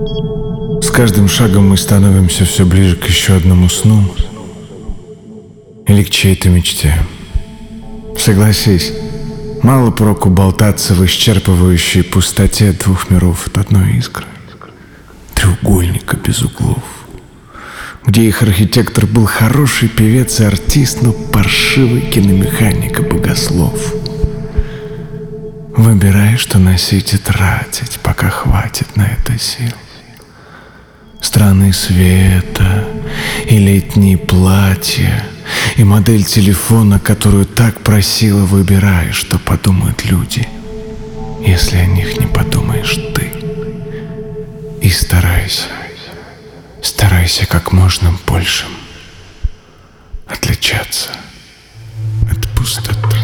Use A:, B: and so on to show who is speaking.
A: С каждым шагом мы становимся все ближе к еще одному сну или к чьей-то мечте. Согласись, мало проку болтаться в исчерпывающей пустоте двух миров от одной искры, треугольника без углов, где их архитектор был хороший певец и артист, но паршивый киномеханик и богослов. Выбирай, что носить и тратить, пока хватит на это сил. Страны света и летние платья, и модель телефона, которую так просила, выбирай, что подумают люди, если о них не подумаешь ты. И старайся как можно больше отличаться от пустоты.